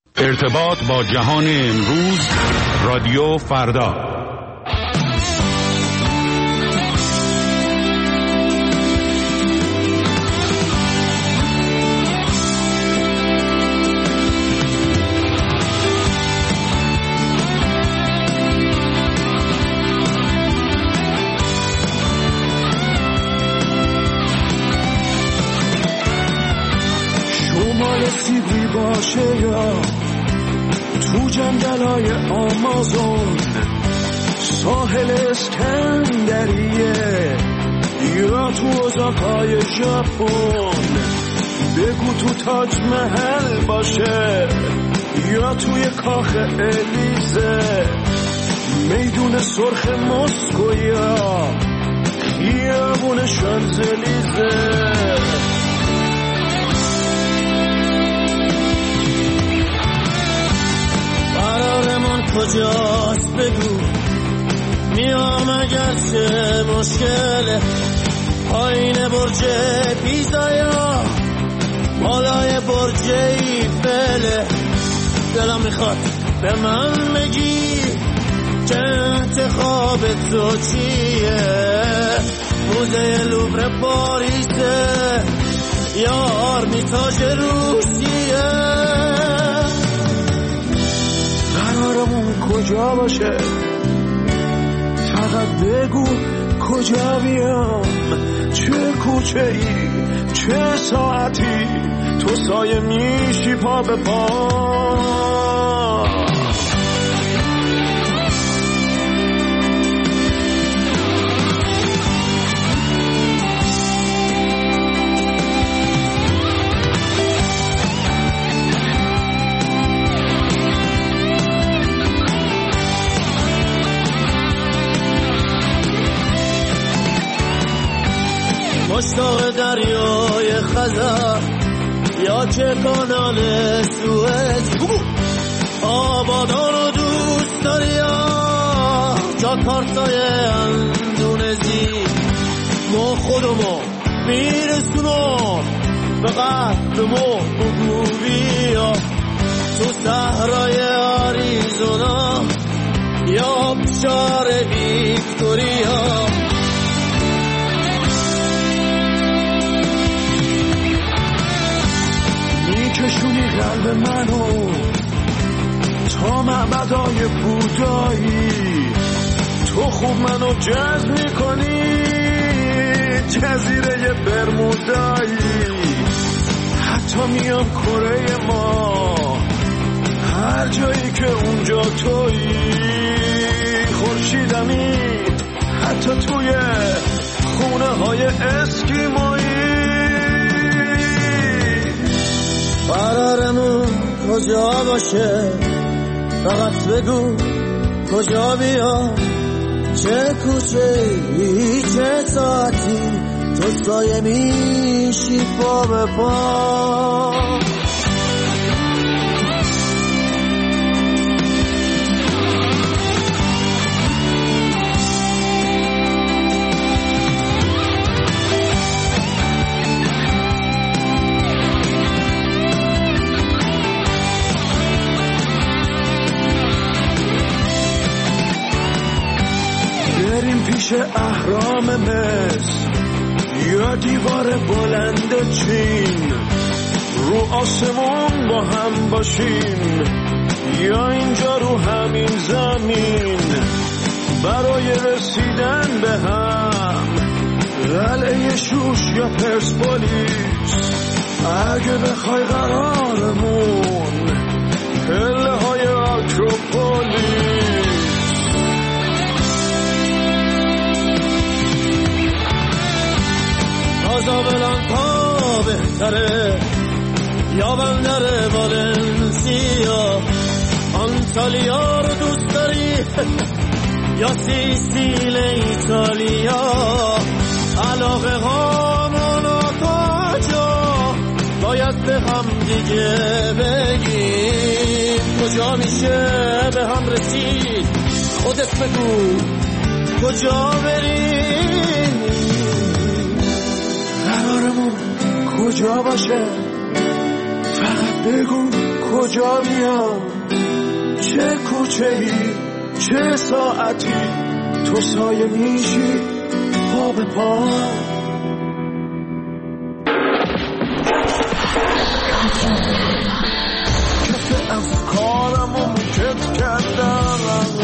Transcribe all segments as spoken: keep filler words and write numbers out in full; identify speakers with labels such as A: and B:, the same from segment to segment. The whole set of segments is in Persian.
A: ارتباط با جهان امروز، رادیو فردا.
B: شمال سیبی باشه یا تو جنگلای آمازون، ساحل اسکندریه یا تو ازاکای ژاپن، بگو تو تاج محل باشه یا توی کاخ الیزه، میدون سرخ مسکو یا خیابون شانزلیزه. قرارمون کجاست بگو، میام اگرچه مشکله، پایین برج پیزا یا بالای برج ایفله. دلم میخواد به من بگی که انتخاب تو چیه، موزه لوور پاریسه یا آرمیتاژ روسیه. قرارمون کجا باشه، فقط بگو کجا بیام، چه کوچه ای چه ساعتی، تو سایه میشی پا به پا. مشتاق دریای خزر یا چه کانال سوئد، آبادان رو دوست داری یا جاکارتای اندونزی، ما خودمو میرسونم به قهرمو بگو بیا، تو صحرای آریزونا یا بشار ویکتوریا. میکشونی قلب منو تا معبدای بودایی، تو خوب منو جذب میکنی جزیره برمودایی، حتی میام کره ما هر جایی که اونجا تویی، خورشیدمی حتی توی خونه های اسکیمایی. قرارمون کجا باشه، فقط بگو کجا بیام، چه کوچه ای چه ساعتی، تو سایه میشی پا به پا. پیش اهرام مصر یا دیوار بلند چین، رو آسمون با هم باشیم یا اینجا رو همین زمین، برای رسیدن به هم قلعه شوش یا پرسپولیس، اگه بخوای قرارمون پله های آکروپولیس. کازابلانکا بهتره یا بندر والنسیا، آنتالیا رو دوست داری یا سیسیل ایتالیا، علاقه هامون کجا باید به هم دیگه بگیم، کجا میشه به هم رسید خودت بگو کجا بریم، قرارمون کجا باشه فقط بگو
C: کجا بیام چه کوچه‌ای چه ساعتی تو سایه میشی پا به پا کف افکارم و موکت کردم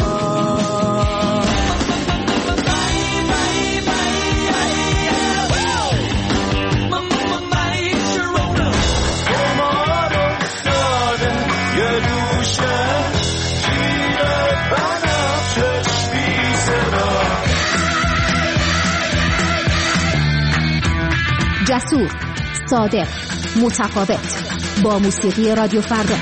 D: جسور، صادق، متفاوت با موسیقی رادیو فردا.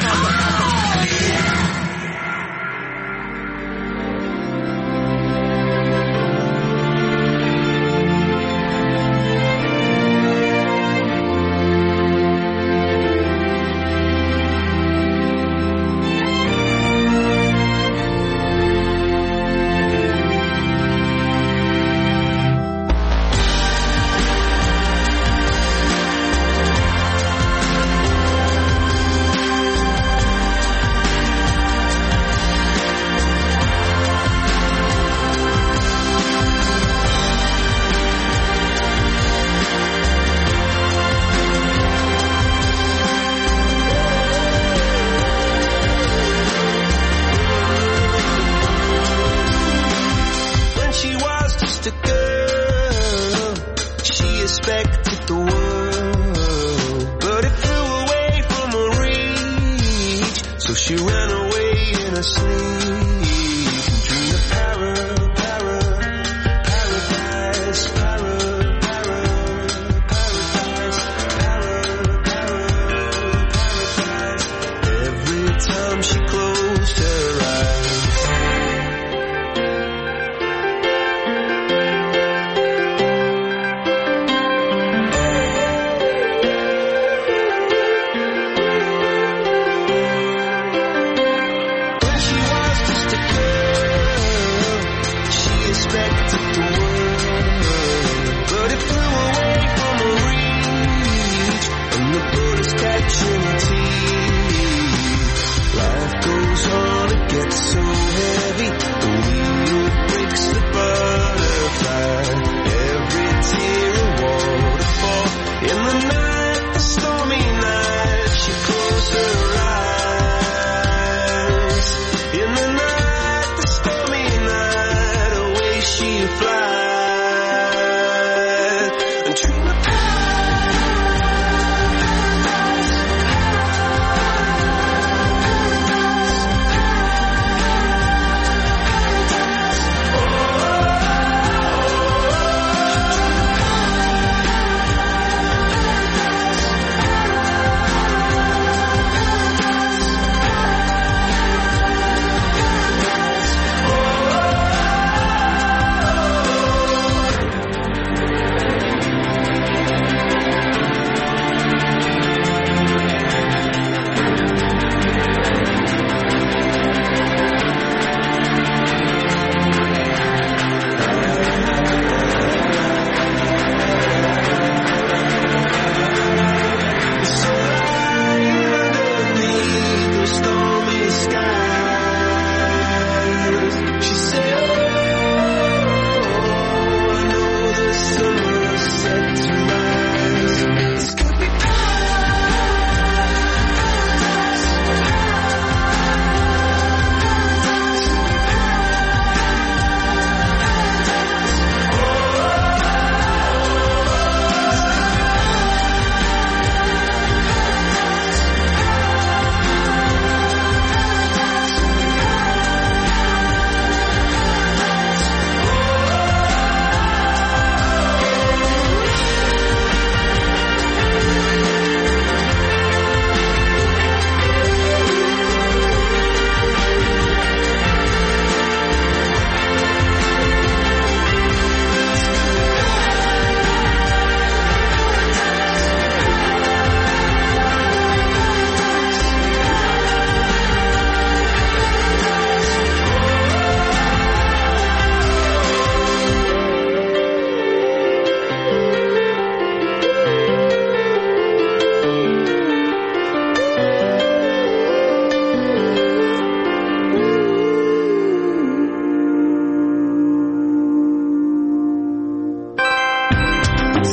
C: Just a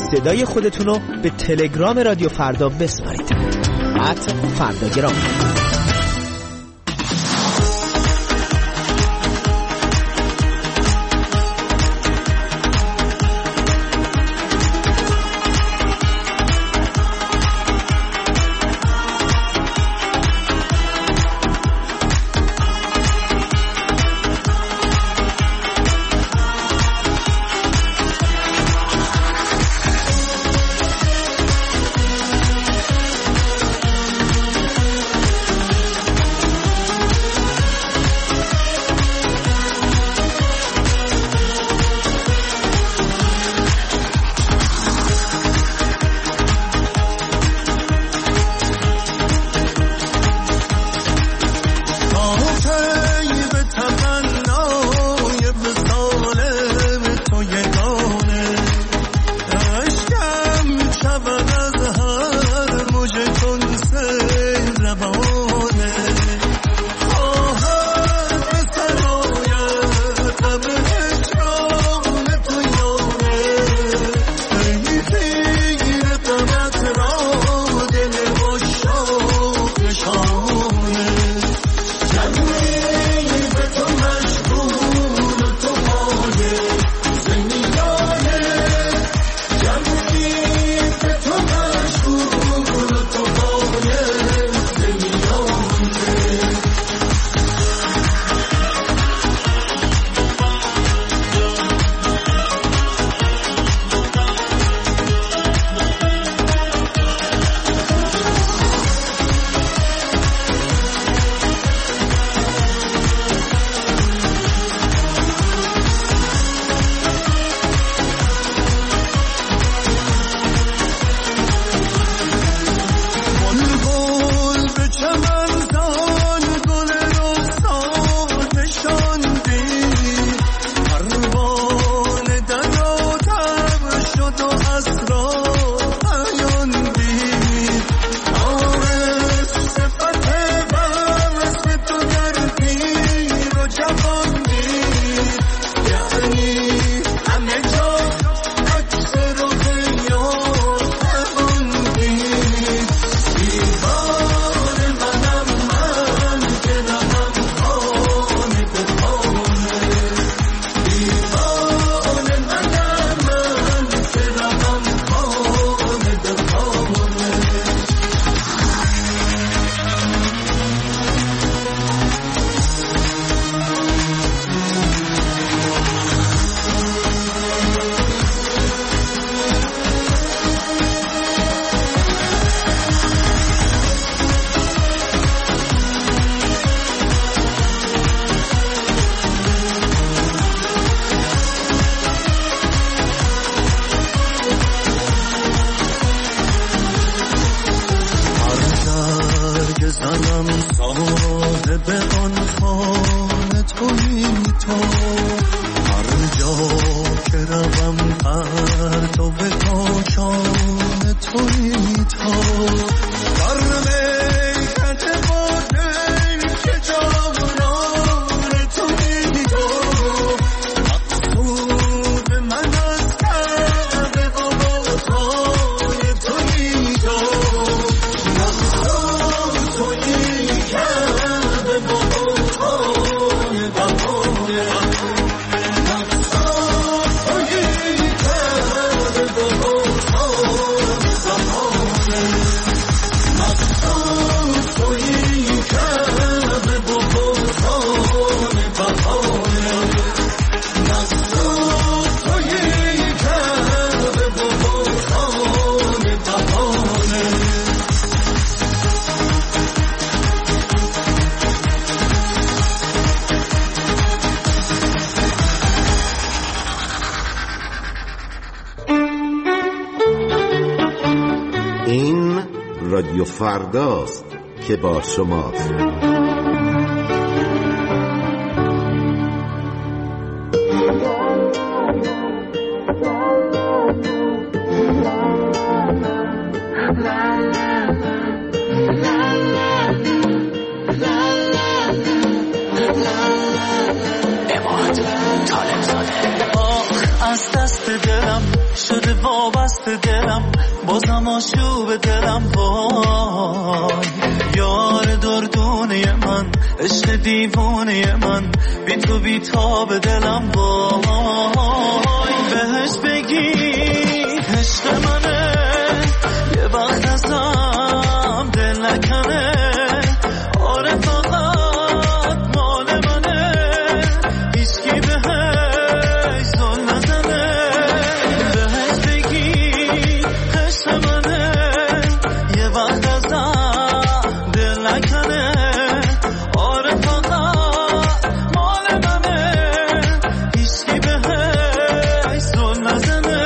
E: صدای خودتون رو به تلگرام رادیو فردا بسپارید. ات فرداگرام.
F: رادیو فرداست که با شماست.
C: از دست دلم
G: شده وابسته دلم، بازم آشوب دلم وای. یار دردونه من، عشق دیوونه من، بی تو بی تاب دلم وای. بهش بگی عشق منه، یه وقت ازم دل نکنه، آره فقط مال منه، هیچکی بهش زل نزنه. بهش بگی عشق منه، یه وقت ازم دل نکنه، آره فقط مال منه، هیچکی بهش زل نزنه.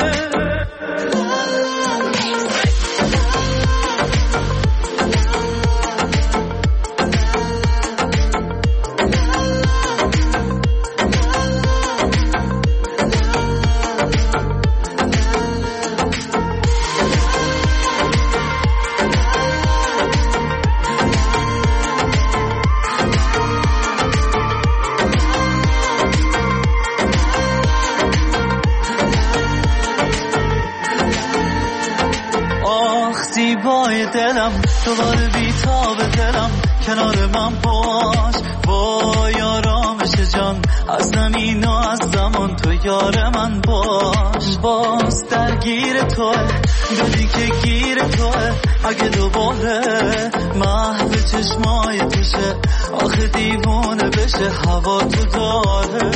G: زیبای دلم دوباره بیتاب دلم، کنار من باش وای آرامش جان، از زمین و از زمان تو یار من باش. باز درگیر توه دلی که گیر توه، اگه دوباره محو چشمای توشه، آخه دیوونه بشه هوا تو داره.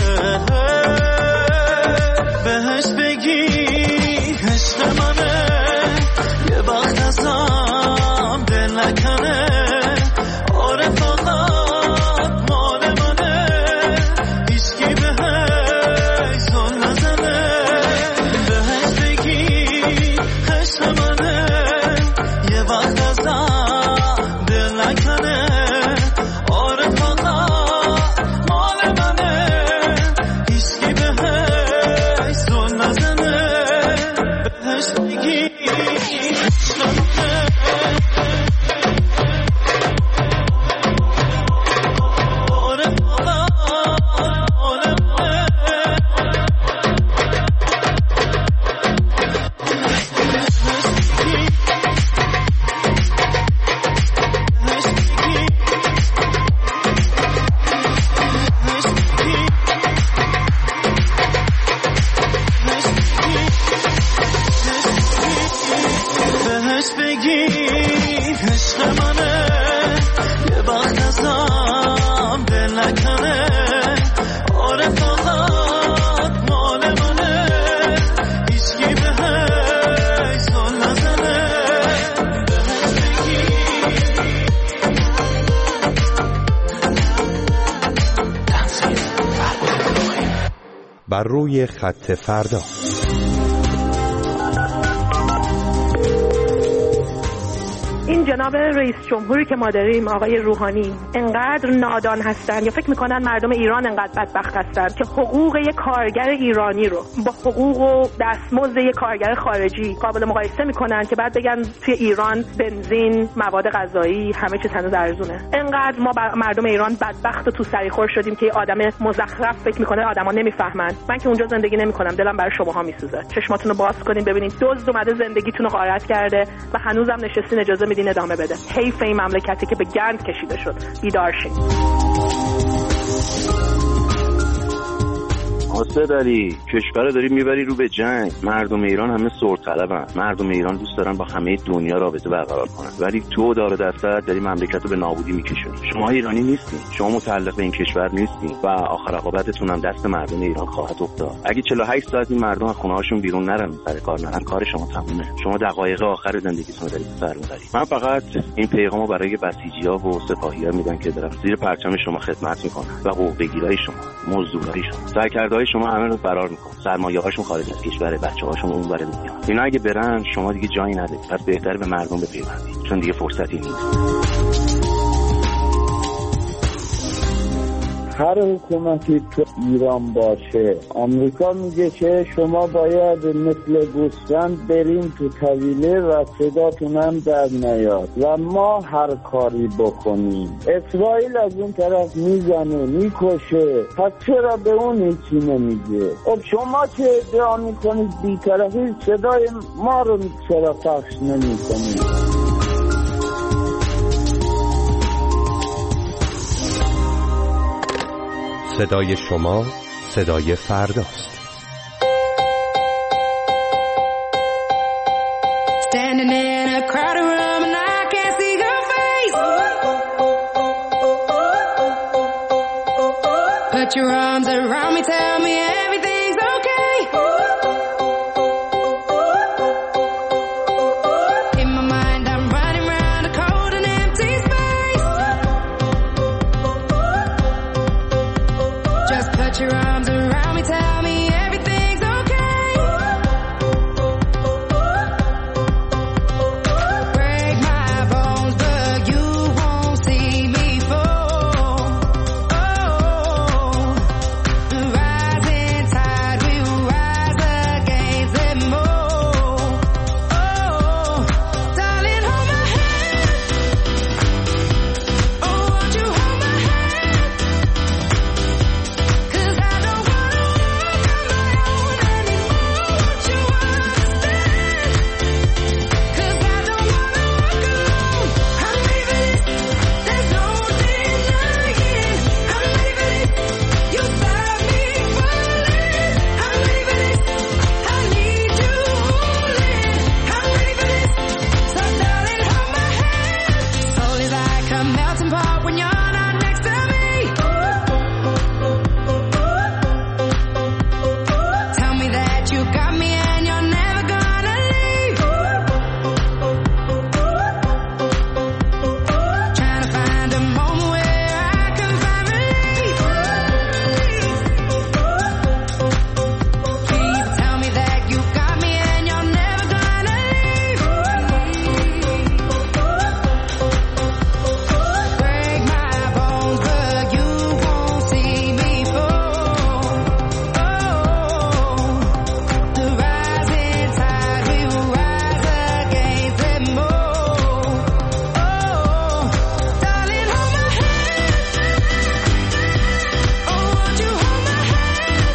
G: بهش بگی عشق منه، یه وقت ازم دل نکنه، آره فقط مال منه، هیچکی بهش زل نزنه. بهش بگی عشق منه، یه وقت ازم دل نکنه، آره فقط مال منه، هیچکی بهش زل نزنه. بهش بگی
A: بر روی خط فردا.
H: این جناب رئیس جمهوری که ما داریم، آقای روحانی، انقدر نادان هستن یا فکر میکنن مردم ایران انقدر بدبخت هستن که حقوق یک کارگر ایرانی رو با حقوق و دستمزد یک کارگر خارجی قابل مقایسه میکنن که بعد بگن توی ایران بنزین، مواد غذایی، همه چیز هنوز ارزونه. انقدر ما مردم ایران بدبخت و تو سریخور شدیم که آدم مزخرف فکر میکنه آدما نمیفهمن. من که اونجا زندگی نمیکنم، دلم برای شماها میسوزه. چشماتون رو باز کنین ببینید دزد اومده زندگیتون رو غارت کرده و هنوزم نشستین اجازه میدین ادامه بده. حیف این مملکتی که به گند کشیده شد. بیدار شین.
I: آسد علی، کشور داری میبری رو به جنگ. مردم ایران همه سرطلبن. مردم ایران دوست دارن با همه دنیا رابطه برقرار کنن، ولی تو دار دستت داری مملکت رو به نابودی میکشونی. شما ایرانی نیستین، شما متعلق به این کشور نیستین و آخر عاقبتتون هم دست مردم ایران خواهد افتاد. اگه چهل و هشت ساعت این مردم از خونه‌هاشون بیرون نرن، سر کار نرن، کار شما تمومه. شما دقایق آخر زندگیتون رو دارید سر می‌برید. من فقط این پیغامو برای بسیجی‌ها و سپاهی‌ها میدم که دارن زیر پرچم شما خدمت میکنن و حقوق بگیرای شما، مزدورای شما، سرکرده‌های شما همه رو فرار میکنن. سرمایه‌هاشون خارج از کشور، بچه‌هاشون اونور دنیا. اینا اگه برن شما دیگه جایی ندارید. پس بهتره به مردم بپیوندید، چون دیگه فرصتی نیست.
J: هر حکومتی تو ایران باشه، آمریکا میگه که شما باید مثل گوسفند بریم تو طویله و صداتون هم در نیاد و ما هر کاری بکنیم. اسرائیل از اون طرف میزنه میکشه، پس چرا به اون هیچی نمیگه؟ خب شما که ادعا میکنید بی‌طرفی، صدای ما رو چرا پخش نمیکنید؟
K: صدای شما صدای فرداست.
L: Standing in a crowded room and I can't see your face. Put your arms around me, tell me everything's okay. In my mind I'm running around a cold and empty space. Just put your arms around me, tell me everything's okay. Break my bones, but you won't see me fall. Oh, the rising tide will rise against them all. Oh, darling, hold my hand. Oh, won't you hold my hand? 'Cause I don't wanna walk on my own anymore. Won't you understand? 'Cause I don't wanna walk alone. I'm leaving it, there's no denying. I'm leaving it, you stop me falling. I'm leaving it, I need you holding. I'm leaving it, so darling, hold my hand. Soul is like a melting pot when you're not next to me. Tell me that you got me and you're never gonna leave. Trying to find a moment where I can find relief. Please tell me that you got me and you're never gonna leave. Break my bones, but you won't see me fall. Oh, the rising tide will rise against them all. Oh, darling, hold my hand. Oh, won't you hold my hand?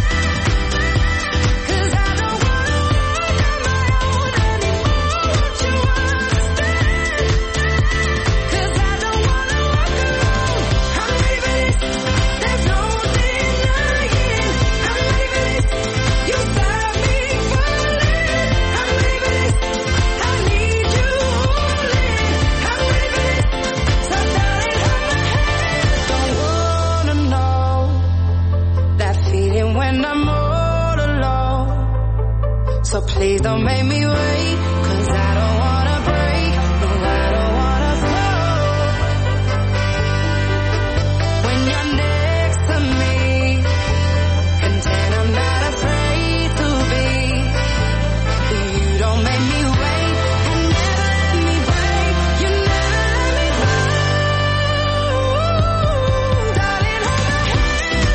L: 'Cause I don't wanna walk on my own anymore. Won't you understand? 'Cause I don't wanna walk alone. I'm leaving it, there's no denying. I'm leaving it, you stop me falling. I'm leaving it, I need you holding. I'm leaving it, so darling, hold my hand. Don't wanna know that feeling when I'm all alone. So please don't make me wait, 'cause I don't wanna break, no, I don't wanna fall. When you're next to me, content I'm not afraid to be. You don't make me wait, and never let me break. You never let me fall. Darling, hold my hand.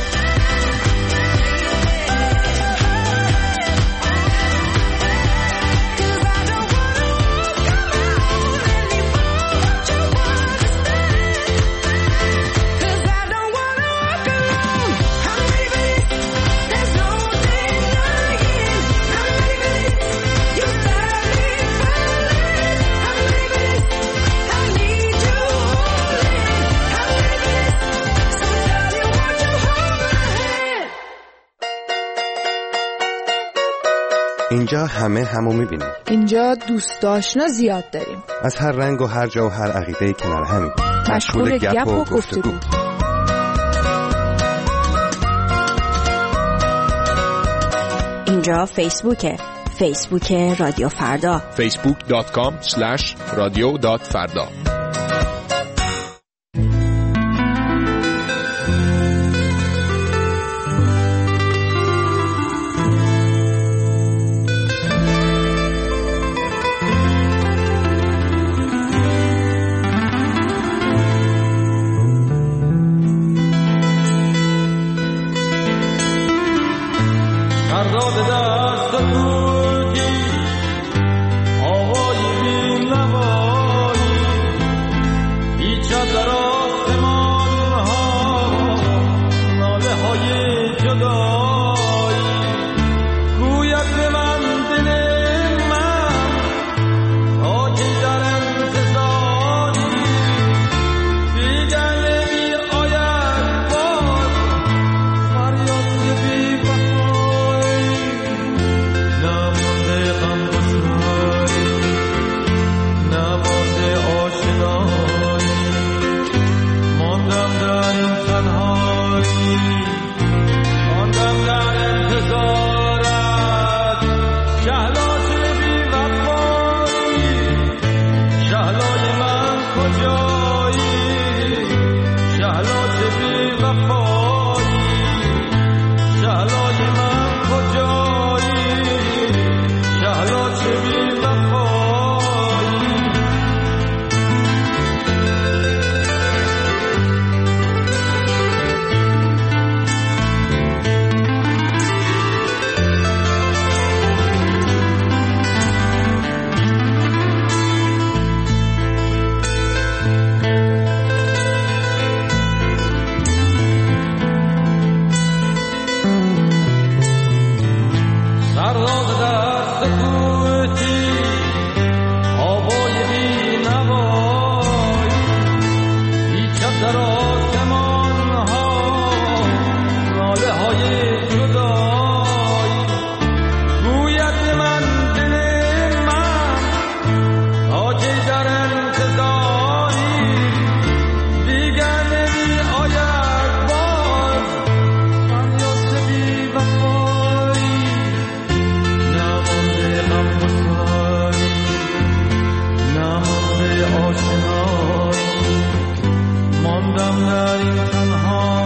L: 'Cause I don't wanna walk on my own anymore. Won't you understand? 'Cause I don't wanna walk alone. I'm leaving it, there's no denying. I'm leaving it, you stop me falling. I'm leaving it, I need you holding. I'm leaving it, so darling, won't you hold my hand?
K: اینجا همه همو میبینیم.
M: اینجا دوست آشنا زیاد داریم.
K: از هر رنگ و هر جا و هر عقیده‌ای کنار همیم.
M: مشغول گپ و گفتگو.
N: اینجا فیسبوکه. فیسبوک رادیو فردا.
O: فیسبوک دات کام اسلش رادیو دات فردا.
P: آدم در این تنها